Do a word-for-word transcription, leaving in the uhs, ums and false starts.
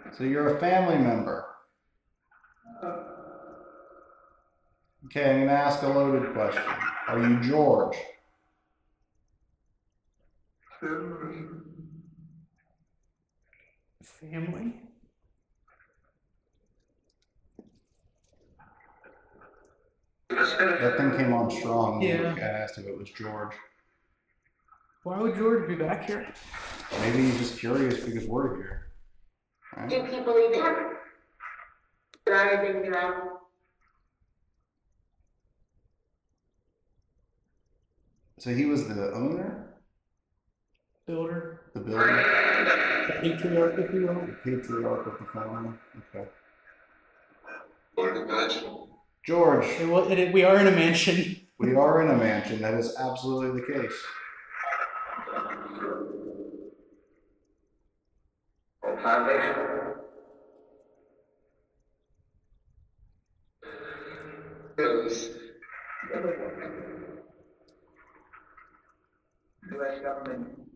So you're a family member. Okay, I'm going to ask a loaded question. Are you George? Family? That thing came on strong. Yeah. I asked if it was George. Why would George be back here? Maybe he's just curious because we're here. Right? Do people even driving around? So he was the owner? Builder? The builder? The patriarch, if you will? The patriarch of the family? Okay. Imagine. George, It, wa- it, we are in a mansion. we are in a mansion. That is absolutely the case. Foundation. Is U S government